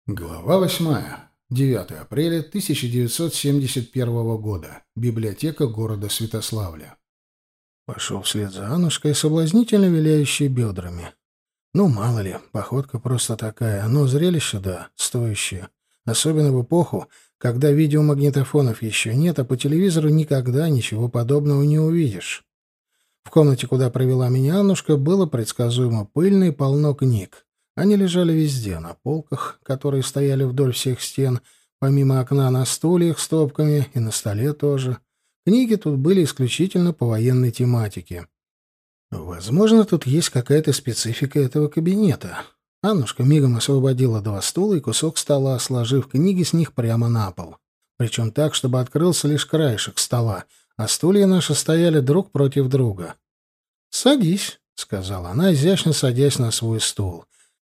Глава 8. 9 апреля 1971 года. Библиотека города Святославля. Пошел вслед за Аннушкой, соблазнительно виляющей бедрами. Ну, мало ли, походка просто такая, но зрелище, да, стоящее. Особенно в эпоху, когда видеомагнитофонов еще нет, а по телевизору никогда ничего подобного не увидишь. В комнате, куда провела меня Аннушка, было предсказуемо пыльно и полно книг. Они лежали везде, на полках, которые стояли вдоль всех стен, помимо окна на стульях стопками и на столе тоже. Книги тут были исключительно по военной тематике. Возможно, тут есть какая-то специфика этого кабинета. Аннушка мигом освободила 2 стула и кусок стола, сложив книги с них прямо на пол. Причем так, чтобы открылся лишь краешек стола, а стулья наши стояли друг против друга. «Садись», — сказала она, изящно садясь на свой стул.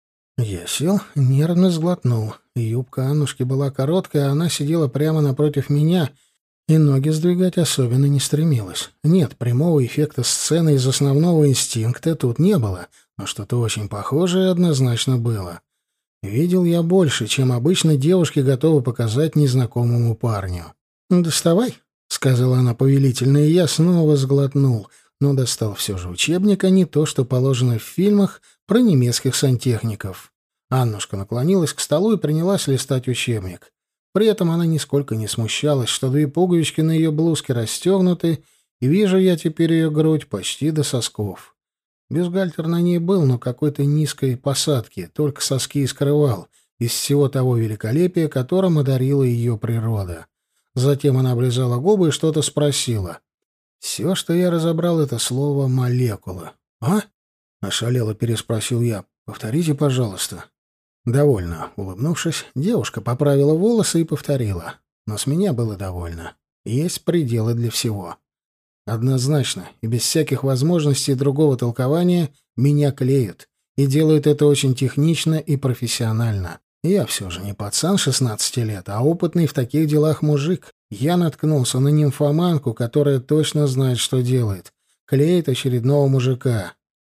Я сел, нервно сглотнул. Юбка Аннушки была короткая, а она сидела прямо напротив меня, и ноги сдвигать особенно не стремилась. Нет, прямого эффекта сцены из основного инстинкта тут не было, но что-то очень похожее однозначно было. Видел я больше, чем обычно девушки готовы показать незнакомому парню. «Доставай», — сказала она повелительно, и я снова сглотнул, но достал все же учебник, а не то, что положено в фильмах про немецких сантехников. Аннушка наклонилась к столу и принялась листать учебник. При этом она нисколько не смущалась, что 2 пуговички на ее блузке расстегнуты, и вижу я теперь ее грудь почти до сосков. Бюстгальтер на ней был, но какой-то низкой посадки, только соски и скрывал, из всего того великолепия, которым одарила ее природа. Затем она облизала губы и что-то спросила. Все, что я разобрал, — это слово «молекула». «А?» — ошалело переспросил я. «Повторите, пожалуйста». Довольно улыбнувшись, девушка поправила волосы и повторила. Но с меня было довольно. Есть пределы для всего. Однозначно, и без всяких возможностей другого толкования, меня клеют. И делают это очень технично и профессионально. Я все же не пацан 16 лет, а опытный в таких делах мужик. Я наткнулся на нимфоманку, которая точно знает, что делает. Клеит очередного мужика.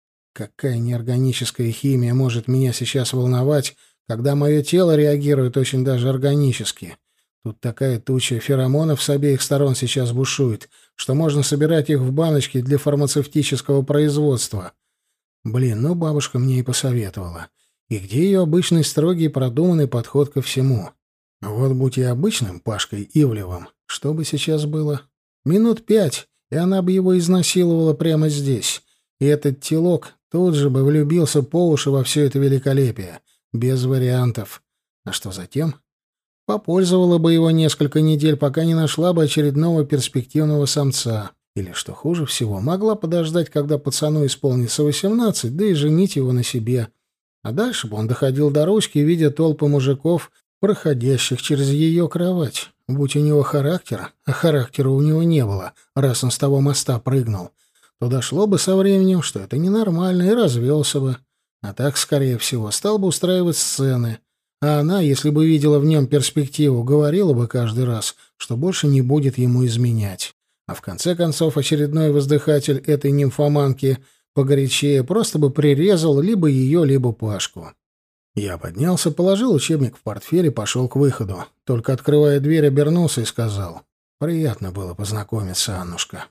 Какая неорганическая химия может меня сейчас волновать, когда мое тело реагирует очень даже органически? Тут такая туча феромонов с обеих сторон сейчас бушует, что можно собирать их в баночки для фармацевтического производства. Блин, ну бабушка мне и посоветовала. И где ее обычный строгий продуманный подход ко всему? Вот будь я обычным Пашкой Ивлевым, что бы сейчас было? Минут 5, и она бы его изнасиловала прямо здесь. И этот телок тут же бы влюбился по уши во все это великолепие. Без вариантов. А что затем? Попользовала бы его несколько недель, пока не нашла бы очередного перспективного самца. Или, что хуже всего, могла подождать, когда пацану исполнится 18, да и женить его на себе. А дальше бы он доходил до ручки, видя толпы мужиков, проходящих через ее кровать. Будь у него характер, а характера у него не было, раз он с того моста прыгнул, то дошло бы со временем, что это ненормально, и развелся бы. А так, скорее всего, стал бы устраивать сцены. А она, если бы видела в нем перспективу, говорила бы каждый раз, что больше не будет ему изменять. А в конце концов очередной воздыхатель этой нимфоманки погорячее просто бы прирезал либо ее, либо Пашку. Я поднялся, положил учебник в портфель и пошел к выходу. Только открывая дверь, обернулся и сказал: «Приятно было познакомиться, Аннушка».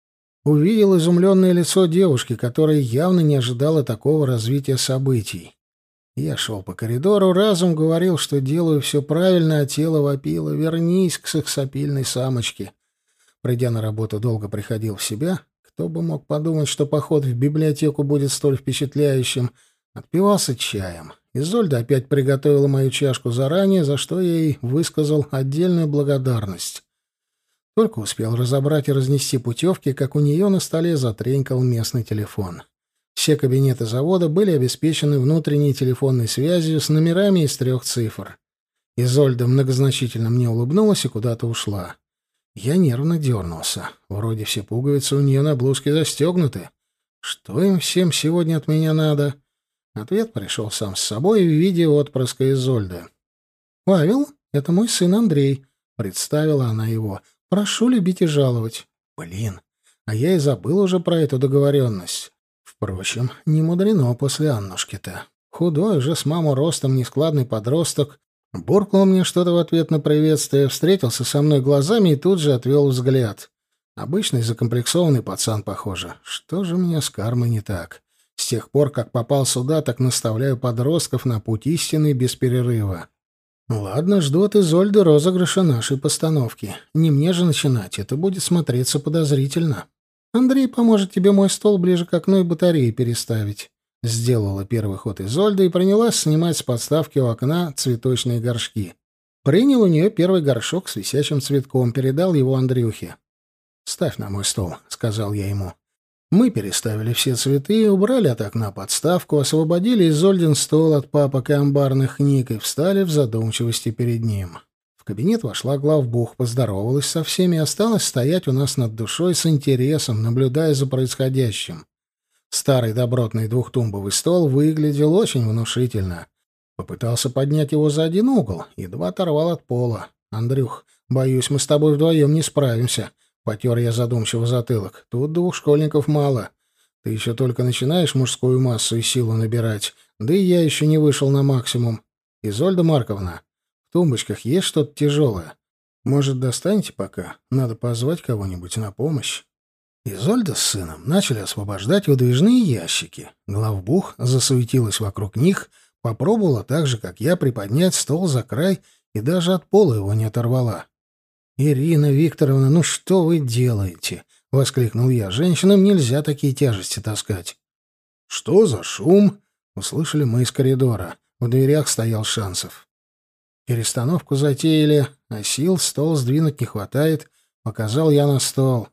Увидел изумленное лицо девушки, которая явно не ожидала такого развития событий. Я шел по коридору, разум говорил, что делаю все правильно, а тело вопило: «Вернись к сексапильной самочке». Придя на работу, долго приходил в себя. Кто бы мог подумать, что поход в библиотеку будет столь впечатляющим. Отпивался чаем. Изольда опять приготовила мою чашку заранее, за что я ей высказал отдельную благодарность. Только успел разобрать и разнести путевки, как у нее на столе затренькал местный телефон. Все кабинеты завода были обеспечены внутренней телефонной связью с номерами из 3 цифр. Изольда многозначительно мне улыбнулась и куда-то ушла. Я нервно дернулся. Вроде все пуговицы у нее на блузке застегнуты. Что им всем сегодня от меня надо? Ответ пришел сам с собой в виде отпрыска Изольды. «Павел, это мой сын Андрей», — представила она его. «Прошу любить и жаловать». Блин, а я и забыл уже про эту договоренность. Впрочем, не мудрено после Аннушки-то. Худой уже с маму ростом нескладный подросток, Буркнул мне что-то в ответ на приветствие, встретился со мной глазами и тут же отвел взгляд. Обычный закомплексованный пацан, похоже. Что же у меня с кармой не так? С тех пор, как попал сюда, так наставляю подростков на путь истины без перерыва. Ладно, жду от Изольды розыгрыша нашей постановки. Не мне же начинать, это будет смотреться подозрительно. Андрей поможет тебе мой стол ближе к окну и батареи переставить. Сделала первый ход Изольда и принялась снимать с подставки у окна цветочные горшки. Принял у нее первый горшок с висячим цветком, передал его Андрюхе. «Ставь на мой стол», — сказал я ему. Мы переставили все цветы, убрали от окна подставку, освободили Изольдин стол от папок и амбарных книг и встали в задумчивости перед ним. В кабинет вошла главбух, поздоровалась со всеми и осталась стоять у нас над душой с интересом, наблюдая за происходящим. Старый добротный двухтумбовый стол выглядел очень внушительно. Попытался поднять его за один угол, едва оторвал от пола. «Андрюх, боюсь, мы с тобой вдвоем не справимся». Потер я задумчиво затылок. Тут двух школьников мало. Ты еще только начинаешь мужскую массу и силу набирать. Да и я еще не вышел на максимум. Изольда Марковна, в тумбочках есть что-то тяжелое? Может, достанете пока? Надо позвать кого-нибудь на помощь. Изольда с сыном начали освобождать выдвижные ящики. Главбух засуетилась вокруг них, попробовала так же, как я, приподнять стол за край и даже от пола его не оторвала. «Ирина Викторовна, ну что вы делаете?» — воскликнул я. «Женщинам нельзя такие тяжести таскать». «Что за шум?» — услышали мы из коридора. В дверях стоял Шансов. «Перестановку затеяли, а сил стол сдвинуть не хватает», — показал я на стол.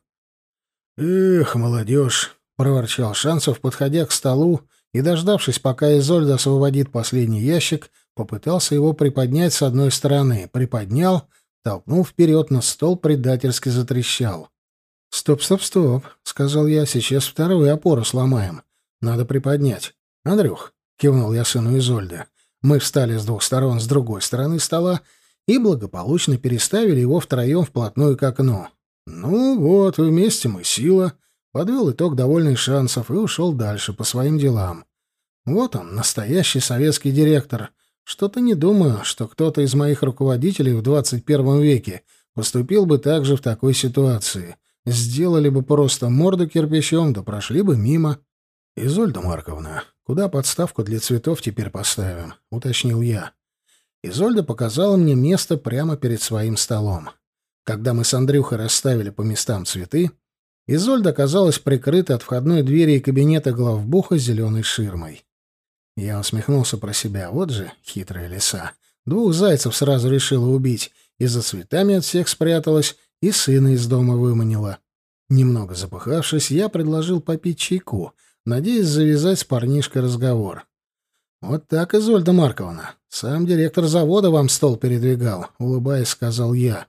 «Эх, молодежь!» — проворчал Шансов, подходя к столу и, дождавшись, пока Изольда освободит последний ящик, попытался его приподнять с одной стороны. Приподнял, толкнул вперед, но стол предательски затрещал. «Стоп, стоп, стоп», — сказал я, — «сейчас вторую опору сломаем. Надо приподнять». «Андрюх», — кивнул я сыну Изольды, — мы встали с двух сторон с другой стороны стола и благополучно переставили его втроем вплотную к окну. «Ну вот, вместе мы сила», — подвел итог довольный Шансов и ушел дальше по своим делам. Вот он, настоящий советский директор. Что-то не думаю, что кто-то из моих руководителей в 21 веке поступил бы так же в такой ситуации. Сделали бы просто морду кирпичом, да прошли бы мимо. «Изольда Марковна, куда подставку для цветов теперь поставим?» — уточнил я. Изольда показала мне место прямо перед своим столом. Когда мы с Андрюхой расставили по местам цветы, Изольда оказалась прикрыта от входной двери и кабинета главбуха зеленой ширмой. Я усмехнулся про себя. Вот же хитрая лиса. Двух зайцев сразу решила убить. И за цветами от всех спряталась, и сына из дома выманила. Немного запыхавшись, я предложил попить чайку, надеясь завязать с парнишкой разговор. «Вот так, Изольда Марковна. Сам директор завода вам стол передвигал», — улыбаясь, сказал я.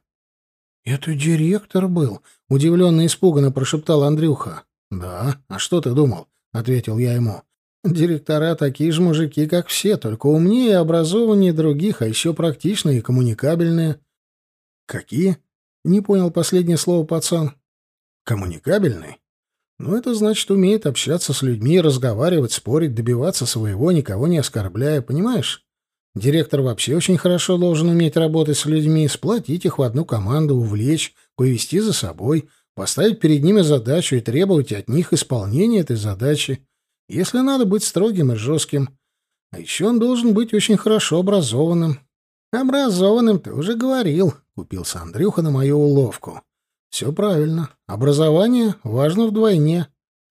«Это директор был?» — удивленно и испуганно прошептал Андрюха. «Да, а что ты думал?» — ответил я ему. «Директора такие же мужики, как все, только умнее и образованнее других, а еще практичные и коммуникабельные». «Какие?» — не понял последнее слово пацан. «Коммуникабельный? Ну, это значит, умеет общаться с людьми, разговаривать, спорить, добиваться своего, никого не оскорбляя, понимаешь? Директор вообще очень хорошо должен уметь работать с людьми, сплотить их в одну команду, увлечь, повести за собой, поставить перед ними задачу и требовать от них исполнения этой задачи. Если надо быть строгим и жестким. А еще он должен быть очень хорошо образованным». «Образованным ты уже говорил», — купился Андрюха на мою уловку. «Все правильно. Образование важно вдвойне».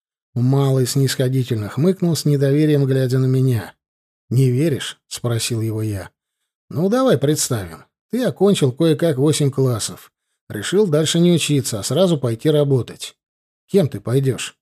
Малый снисходительно хмыкнул с недоверием, глядя на меня. «Не веришь?» — спросил его я. «Ну, давай представим. Ты окончил кое-как 8 классов. Решил дальше не учиться, а сразу пойти работать. Кем ты пойдешь?»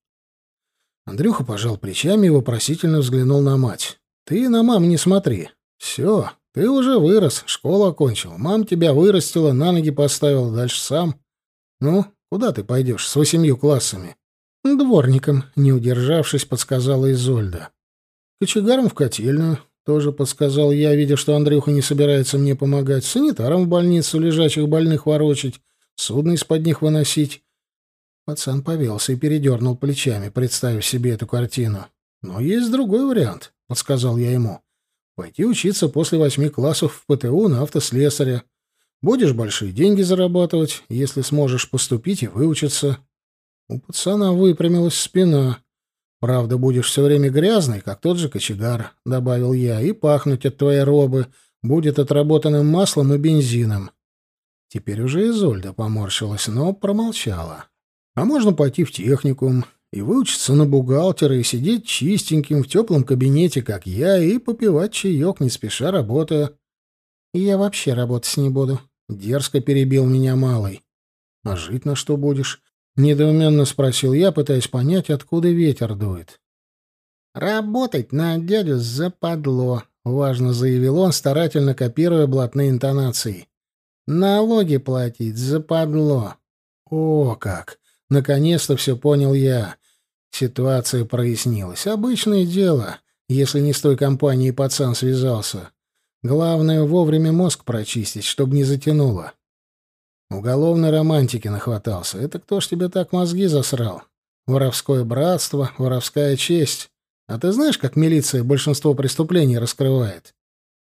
Андрюха пожал плечами и вопросительно взглянул на мать. «Ты на мам не смотри. Все, ты уже вырос, школу окончил. Мам тебя вырастила, на ноги поставила, дальше сам. Ну, куда ты пойдешь с 8 классами?» «Дворником», — не удержавшись, подсказала Изольда. «Кочегаром в котельную», — тоже подсказал я, видя, что Андрюха не собирается мне помогать. «Санитаром в больницу лежачих больных ворочать, судно из-под них выносить». Пацан повелся и передернул плечами, представив себе эту картину. «Но есть другой вариант», — подсказал я ему. Пойти учиться после 8 классов в ПТУ на автослесаря. Будешь большие деньги зарабатывать, если сможешь поступить и выучиться. У пацана выпрямилась спина. «Правда, будешь все время грязный, как тот же кочегар», — добавил я, — «и пахнуть от твоей робы будет отработанным маслом и бензином». Теперь уже Изольда поморщилась, но промолчала. «А можно пойти в техникум и выучиться на бухгалтера и сидеть чистеньким в теплом кабинете, как я, и попивать чаек, не спеша работая». «Я вообще работать не буду», — дерзко перебил меня малый. «А жить на что будешь?» — недоуменно спросил я, пытаясь понять, откуда ветер дует. «Работать на дядю западло», — важно заявил он, старательно копируя блатные интонации. «Налоги платить западло». «О, как! Наконец-то все понял я. Ситуация прояснилась. Обычное дело, если не с той компанией пацан связался. Главное, вовремя мозг прочистить, чтобы не затянуло. Уголовной романтики нахватался. Это кто ж тебе так мозги засрал? Воровское братство, воровская честь. А ты знаешь, как милиция большинство преступлений раскрывает?»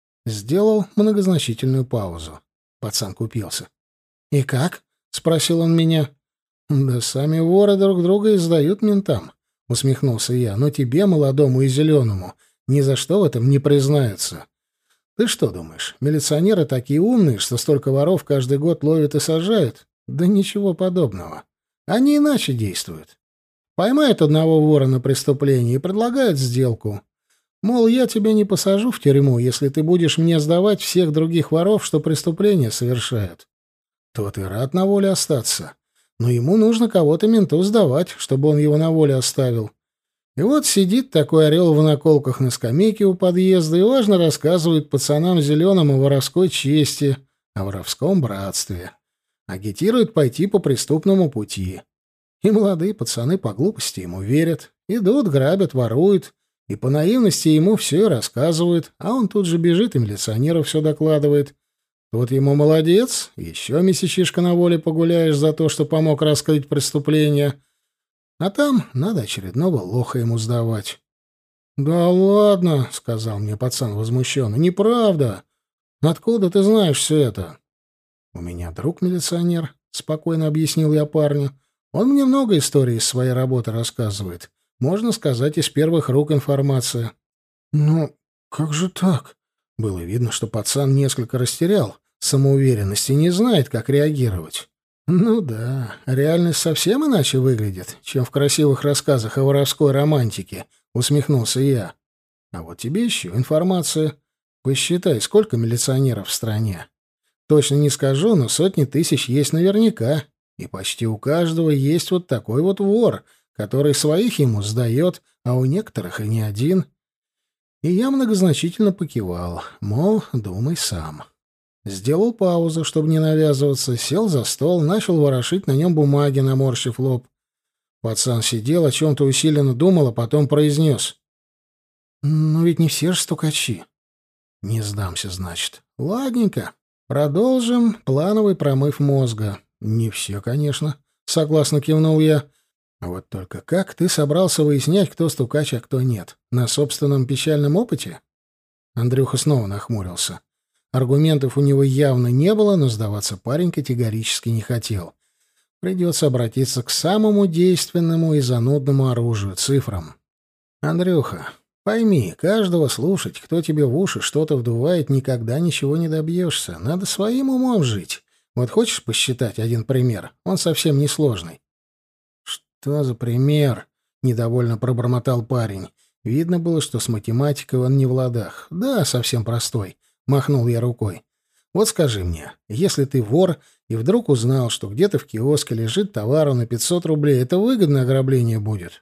Сделал многозначительную паузу. Пацан купился. «И как?» — спросил он меня. «Да сами воры друг друга и сдают ментам», — усмехнулся я. «Но тебе, молодому и зеленому, ни за что в этом не признаются. Ты что думаешь, милиционеры такие умные, что столько воров каждый год ловят и сажают? Да ничего подобного. Они иначе действуют. Поймают одного вора на преступлении и предлагают сделку. Мол, я тебя не посажу в тюрьму, если ты будешь мне сдавать всех других воров, что преступления совершают. Тот и рад на воле остаться. Но ему нужно кого-то менту сдавать, чтобы он его на воле оставил. И вот сидит такой орел в наколках на скамейке у подъезда и важно рассказывает пацанам зеленым о воровской чести, о воровском братстве. Агитирует пойти по преступному пути. И молодые пацаны по глупости ему верят. Идут, грабят, воруют. И по наивности ему все и рассказывают. А он тут же бежит и милиционеру все докладывает. Тут ему молодец. Еще месячишко на воле погуляешь за то, что помог раскрыть преступление. А там надо очередного лоха ему сдавать. «Да ладно», — сказал мне пацан возмущенно, — «неправда. Откуда ты знаешь все это?» «У меня друг милиционер», — спокойно объяснил я парню. «Он мне много историй из своей работы рассказывает. Можно сказать, из первых рук информация». «Ну, как же так?» Было видно, что пацан несколько растерял самоуверенность и не знает, как реагировать. «Ну да, реальность совсем иначе выглядит, чем в красивых рассказах о воровской романтике», — усмехнулся я. «А вот тебе еще информация. Посчитай, сколько милиционеров в стране. Точно не скажу, но сотни тысяч есть наверняка. И почти у каждого есть вот такой вот вор, который своих ему сдает, а у некоторых и не один». И я многозначительно покивал, мол, думай сам. Сделал паузу, чтобы не навязываться, сел за стол, начал ворошить на нем бумаги, наморщив лоб. Пацан сидел, о чем-то усиленно думал, а потом произнес. «Ну ведь не все же стукачи». «Не сдамся, значит». «Ладненько. Продолжим плановый промыв мозга». «Не все, конечно», — согласно кивнул я. «А вот только как ты собрался выяснять, кто стукач, а кто нет? На собственном печальном опыте?» Андрюха снова нахмурился. Аргументов у него явно не было, но сдаваться парень категорически не хотел. Придется обратиться к самому действенному и занудному оружию — цифрам. «Андрюха, пойми, каждого слушать, кто тебе в уши что-то вдувает, никогда ничего не добьешься. Надо своим умом жить. Вот хочешь посчитать один пример? Он совсем несложный». «Что за пример?» — недовольно пробормотал парень. Видно было, что с математикой он не в ладах. «Да, совсем простой». Махнул я рукой. «Вот скажи мне, если ты вор и вдруг узнал, что где-то в киоске лежит товар на 500 рублей, это выгодное ограбление будет?»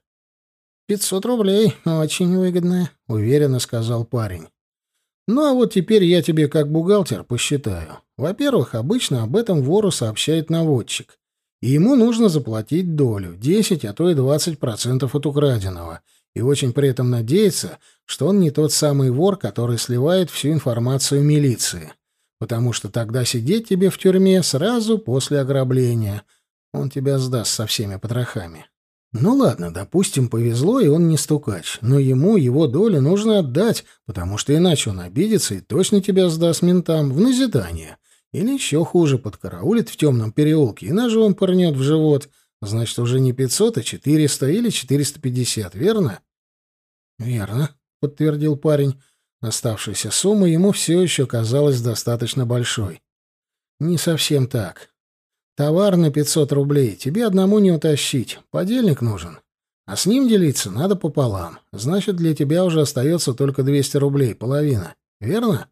500 рублей — очень выгодное», — уверенно сказал парень. «Ну а вот теперь я тебе как бухгалтер посчитаю. Во-первых, обычно об этом вору сообщает наводчик. И ему нужно заплатить долю, 10, а то и 20% от украденного. И очень при этом надеяться, что он не тот самый вор, который сливает всю информацию милиции. Потому что тогда сидеть тебе в тюрьме сразу после ограбления. Он тебя сдаст со всеми потрохами. Ну ладно, допустим, повезло, и он не стукач, но ему его долю нужно отдать, потому что иначе он обидится и точно тебя сдаст ментам в назидание. Или еще хуже, подкараулит в темном переулке и ножом пырнет в живот. Значит, уже не 500, а 400 или 450, верно? Верно, подтвердил парень. Оставшаяся сумма ему все еще казалась достаточно большой. Не совсем так. Товар на 500 рублей тебе одному не утащить, подельник нужен. А с ним делиться надо пополам. Значит, для тебя уже остается только 200 рублей, половина. Верно?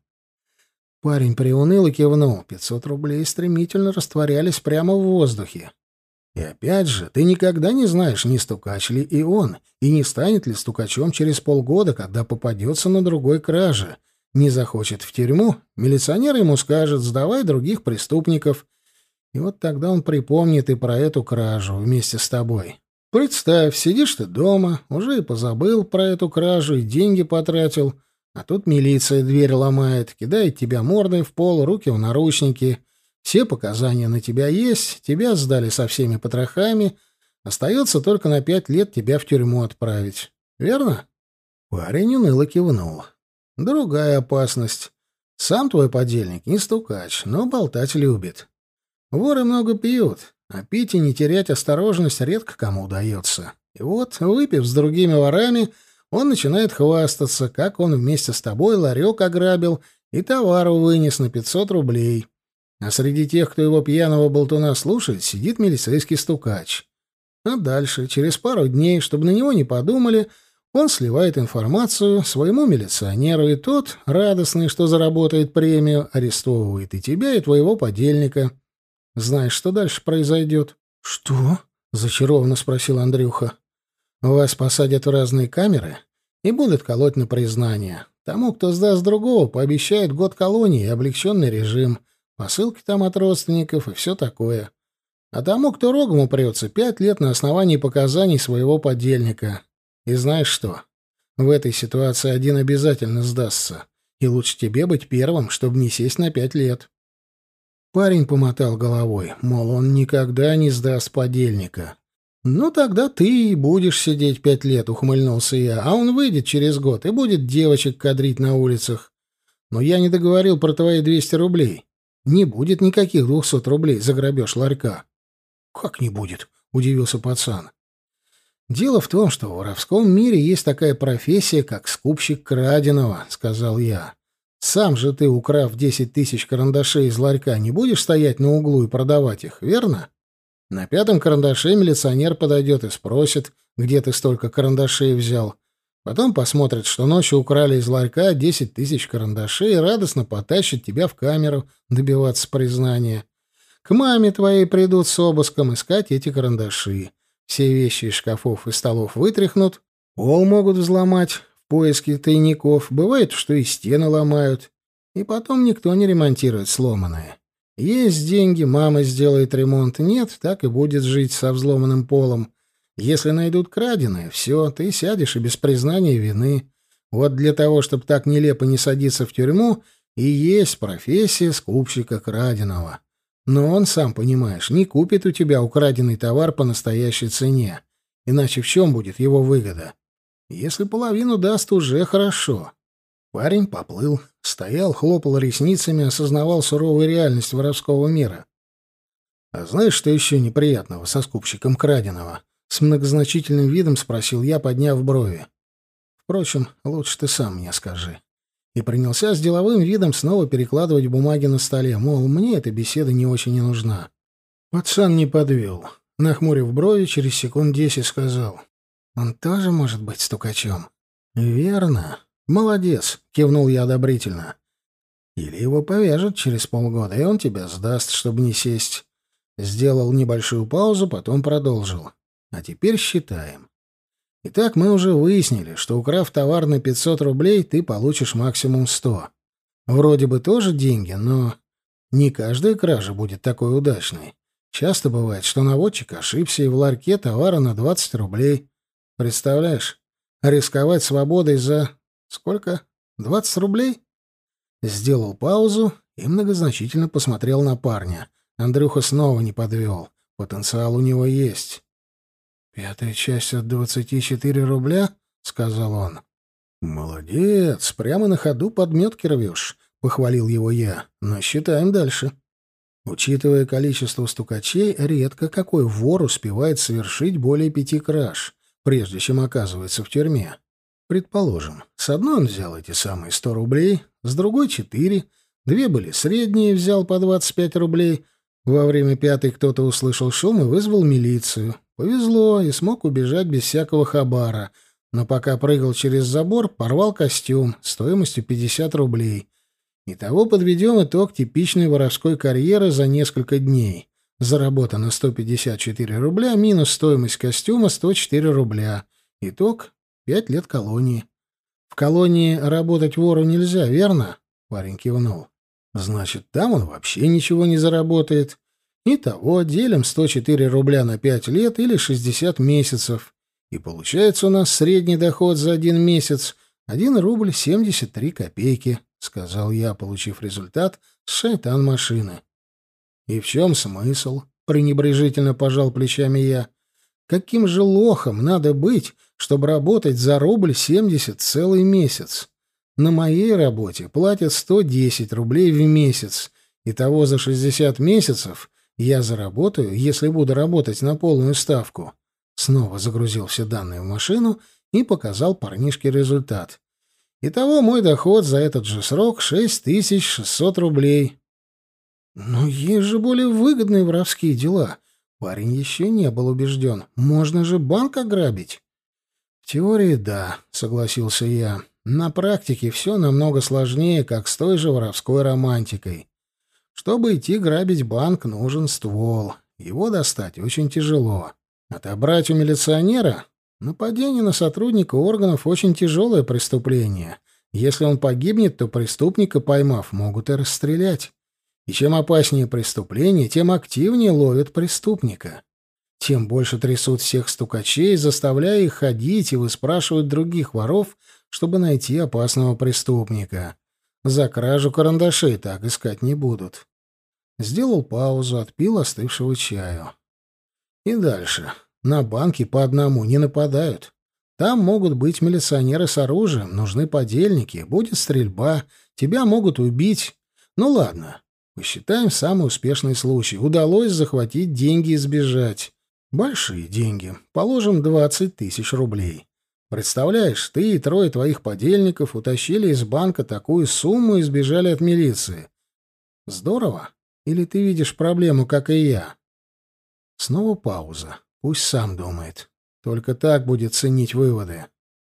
Парень приуныл и кивнул. 500 рублей стремительно растворялись прямо в воздухе. И опять же, ты никогда не знаешь, не стукач ли и он, и не станет ли стукачом через полгода, когда попадется на другой краже. Не захочет в тюрьму, милиционер ему скажет: сдавай других преступников. И вот тогда он припомнит и про эту кражу вместе с тобой. Представь, сидишь ты дома, уже и позабыл про эту кражу, и деньги потратил, а тут милиция дверь ломает, кидает тебя мордой в пол, руки в наручники. Все показания на тебя есть, тебя сдали со всеми потрохами, остается только на 5 лет тебя в тюрьму отправить. Верно? Парень уныло кивнул. Другая опасность. Сам твой подельник не стукач, но болтать любит. Воры много пьют, а пить и не терять осторожность редко кому удается. И вот, выпив с другими ворами, он начинает хвастаться, как он вместе с тобой ларек ограбил и товару вынес на 500 рублей. А среди тех, кто его пьяного болтуна слушает, сидит милицейский стукач. А дальше, через пару дней, чтобы на него не подумали, он сливает информацию своему милиционеру, и тот, радостный, что заработает премию, арестовывает и тебя, и твоего подельника. Знаешь, что дальше произойдет? — Что? — зачарованно спросил Андрюха. — Вас посадят в разные камеры и будут колоть на признание. Тому, кто сдаст другого, пообещает год колонии и облегченный режим, посылки там от родственников и все такое. А тому, кто рогом упрется, 5 лет на основании показаний своего подельника. И знаешь что? В этой ситуации один обязательно сдастся. И лучше тебе быть первым, чтобы не сесть на 5 лет. Парень помотал головой, мол, он никогда не сдаст подельника. «Ну, тогда ты и будешь сидеть 5 лет», — ухмыльнулся я, «а он выйдет через год и будет девочек кадрить на улицах. Но я не договорил про твои 200 рублей. Не будет никаких 200 рублей за грабеж ларька». «Как не будет?» — удивился пацан. «Дело в том, что в воровском мире есть такая профессия, как скупщик краденого», — сказал я. «Сам же ты, украв 10 тысяч карандашей из ларька, не будешь стоять на углу и продавать их, верно? На 5-м карандаше милиционер подойдет и спросит, где ты столько карандашей взял. Потом посмотрит, что ночью украли из ларька 10 тысяч карандашей и радостно потащит тебя в камеру добиваться признания. К маме твоей придут с обыском искать эти карандаши. Все вещи из шкафов и столов вытряхнут, пол могут взломать в поиске тайников, бывает, что и стены ломают. И потом никто не ремонтирует сломанное. Есть деньги, мама сделает ремонт, нет, так и будет жить со взломанным полом. Если найдут краденое, все, ты сядешь и без признания вины. Вот для того, чтобы так нелепо не садиться в тюрьму, и есть профессия скупщика краденого. Но он, сам понимаешь, не купит у тебя украденный товар по настоящей цене. Иначе в чем будет его выгода? Если половину даст, уже хорошо. Парень поплыл, стоял, хлопал ресницами, осознавал суровую реальность воровского мира. «А знаешь, что еще неприятного со скупщиком краденого?» С многозначительным видом спросил я, подняв брови. «Впрочем, лучше ты сам мне скажи». И принялся с деловым видом снова перекладывать бумаги на столе, мол, мне эта беседа не очень и нужна. Пацан не подвел. Нахмурив брови, через секунд 10 сказал: «Он тоже может быть стукачом?» «Верно. Молодец», — кивнул я одобрительно. «Или его повяжут через полгода, и он тебя сдаст, чтобы не сесть». Сделал небольшую паузу, потом продолжил. «А теперь считаем. Итак, мы уже выяснили, что, украв товар на 500 рублей, ты получишь максимум 100. Вроде бы тоже деньги, но не каждая кража будет такой удачной. Часто бывает, что наводчик ошибся, и в ларьке товара на 20 рублей. Представляешь, рисковать свободой за... сколько? 20 рублей?» Сделал паузу и многозначительно посмотрел на парня. Андрюха снова не подвел. Потенциал у него есть. «5 часть от 24 рубля?» — сказал он. «Молодец, прямо на ходу подметки рвешь», — похвалил его я. «Но считаем дальше». Учитывая количество стукачей, редко какой вор успевает совершить более 5 краж, прежде чем оказывается в тюрьме. Предположим, с одной он взял эти самые 100 рублей, с другой — 4, 2 были средние, взял по 25 рублей. Во время 5-й кто-то услышал шум и вызвал милицию. Повезло, и смог убежать без всякого хабара, но пока прыгал через забор, порвал костюм стоимостью 50 рублей. Итого подведем итог типичной воровской карьеры за несколько дней. Заработано 154 рубля, минус стоимость костюма 104 рубля. Итог — 5 лет колонии. В колонии работать вору нельзя, верно? Парень кивнул. Значит, там он вообще ничего не заработает. Итого делим 104 рубля на 5 лет или 60 месяцев. И получается у нас средний доход за 1 месяц — 1 рубль 73 копейки, — сказал я, получив результат с шайтан-машины. «И в чем смысл?» — пренебрежительно пожал плечами я. «Каким же лохом надо быть, чтобы работать за рубль 70 целый месяц? На моей работе платят 110 рублей в месяц. Итого за 60 месяцев я заработаю, если буду работать на полную ставку». Снова загрузил все данные в машину и показал парнишке результат. Итого мой доход за этот же срок — 6600 рублей. Но есть же более выгодные воровские дела. Парень еще не был убежден. Можно же банк ограбить. В теории, да, согласился я. На практике все намного сложнее, как с той же воровской романтикой. Чтобы идти грабить банк, нужен ствол. Его достать очень тяжело. Отобрать у милиционера? Нападение на сотрудника органов — очень тяжелое преступление. Если он погибнет, то преступника, поймав, могут и расстрелять. И чем опаснее преступление, тем активнее ловят преступника. Тем больше трясут всех стукачей, заставляя их ходить и выспрашивать других воров, чтобы найти опасного преступника. За кражу карандашей так искать не будут. Сделал паузу, отпил остывшего чаю. И дальше. На банки по одному не нападают. Там могут быть милиционеры с оружием, нужны подельники, будет стрельба, тебя могут убить. Ну ладно, посчитаем самый успешный случай. Удалось захватить деньги и сбежать. Большие деньги. Положим, 20 тысяч рублей. Представляешь, ты и 3 твоих подельников утащили из банка такую сумму и сбежали от милиции. Здорово? Или ты видишь проблему, как и я? Снова пауза. Пусть сам думает. Только так будет ценить выводы.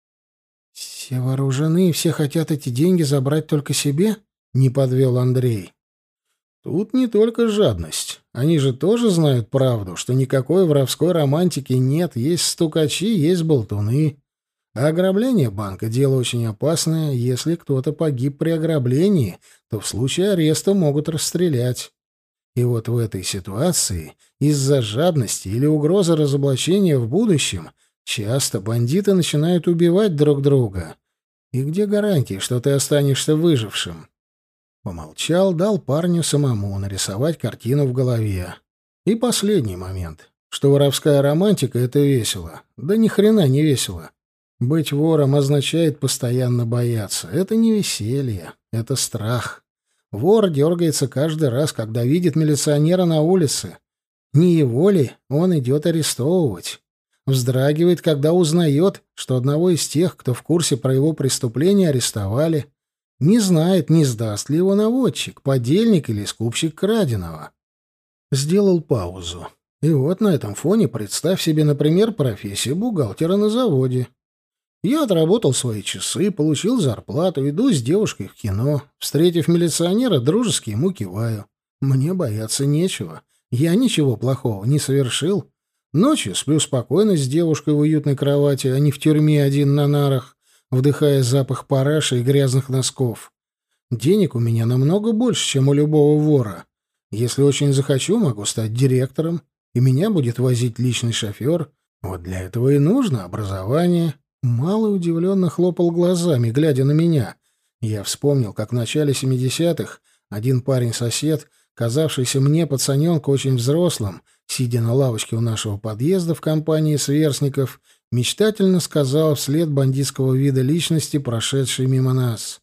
«Все вооружены и все хотят эти деньги забрать только себе?» — не подвел Андрей. «Тут не только жадность. Они же тоже знают правду, что никакой воровской романтики нет. Есть стукачи, есть болтуны. А ограбление банка — дело очень опасное. Если кто-то погиб при ограблении, то в случае ареста могут расстрелять. И вот в этой ситуации из-за жадности или угрозы разоблачения в будущем часто бандиты начинают убивать друг друга. И где гарантии, что ты останешься выжившим?» Помолчал, дал парню самому нарисовать картину в голове. И последний момент. Что воровская романтика — это весело. Да ни хрена не весело. Быть вором означает постоянно бояться. Это не веселье, это страх. Вор дергается каждый раз, когда видит милиционера на улице. Не его ли он идет арестовывать? Вздрагивает, когда узнает, что одного из тех, кто в курсе про его преступление, арестовали. Не знает, не сдаст ли его наводчик, подельник или скупщик краденого. Сделал паузу. И вот на этом фоне представь себе, например, профессию бухгалтера на заводе. Я отработал свои часы, получил зарплату, иду с девушкой в кино. Встретив милиционера, дружески ему киваю. Мне бояться нечего. Я ничего плохого не совершил. Ночью сплю спокойно с девушкой в уютной кровати, а не в тюрьме один на нарах, вдыхая запах параши и грязных носков. Денег у меня намного больше, чем у любого вора. Если очень захочу, могу стать директором, и меня будет возить личный шофер. Вот для этого и нужно образование». Малый удивленно хлопал глазами, глядя на меня. Я вспомнил, как в начале 70-х один парень-сосед казавшийся мне пацаненку очень взрослым, сидя на лавочке у нашего подъезда в компании сверстников, мечтательно сказал вслед бандитского вида личности, прошедшей мимо нас: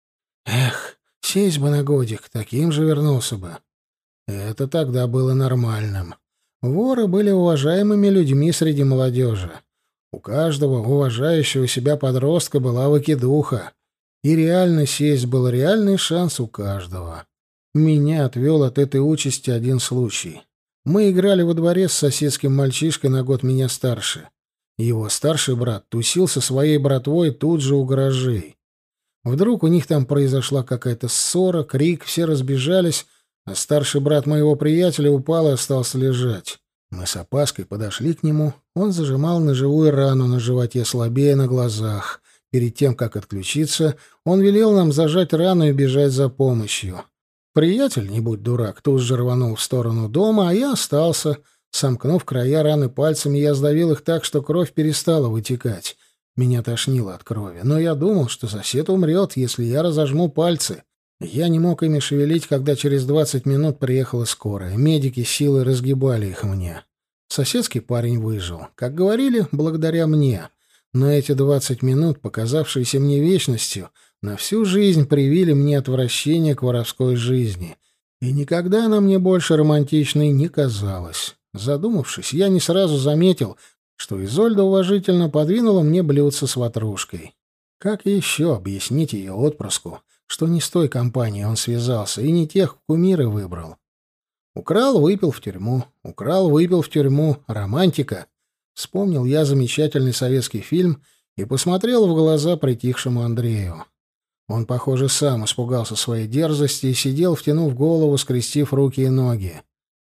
«Эх, сесть бы на годик, таким же вернулся бы». Это тогда было нормальным. Воры были уважаемыми людьми среди молодежи. У каждого уважающего себя подростка была выкидуха. И реально сесть был реальный шанс у каждого. Меня отвел от этой участи один случай. Мы играли во дворе с соседским мальчишкой на год меня старше. Его старший брат тусил со своей братвой тут же у гаражей. Вдруг у них там произошла какая-то ссора, крик, все разбежались, а старший брат моего приятеля упал и остался лежать. Мы с опаской подошли к нему. Он зажимал ножевую рану на животе, слабее на глазах. Перед тем, как отключиться, он велел нам зажать рану и бежать за помощью. Приятель, не будь дурак, тут же рванул в сторону дома, а я остался. Сомкнув края раны пальцами, я сдавил их так, что кровь перестала вытекать. Меня тошнило от крови, но я думал, что сосед умрет, если я разожму пальцы. Я не мог ими шевелить, когда через 20 минут приехала скорая. Медики силой разгибали их мне. Соседский парень выжил. Как говорили, благодаря мне. Но эти 20 минут, показавшиеся мне вечностью, на всю жизнь привили мне отвращение к воровской жизни. И никогда она мне больше романтичной не казалась. Задумавшись, я не сразу заметил, что Изольда уважительно подвинула мне блюдце с ватрушкой. Как еще объяснить ее отпрыску, что не с той компанией он связался и не тех кумиры выбрал? Украл, выпил в тюрьму. Украл, выпил в тюрьму. Романтика. Вспомнил я замечательный советский фильм и посмотрел в глаза притихшему Андрею. Он, похоже, сам испугался своей дерзости и сидел, втянув голову, скрестив руки и ноги.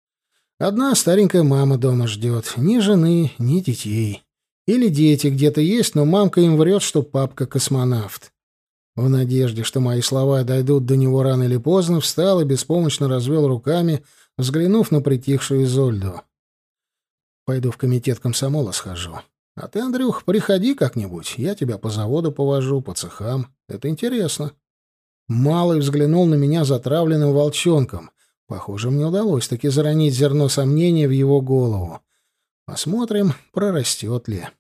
Одна старенькая мама дома ждет. Ни жены, ни детей. Или дети где-то есть, но мамка им врет, что папка космонавт. В надежде, что мои слова дойдут до него рано или поздно, встал и беспомощно развел руками, взглянув на притихшую Изольду. «Пойду в комитет комсомола схожу. А ты, Андрюх, приходи как-нибудь, я тебя по заводу повожу, по цехам. Это интересно». Малый взглянул на меня затравленным волчонком. Похоже, мне удалось таки заронить зерно сомнения в его голову. Посмотрим, прорастет ли.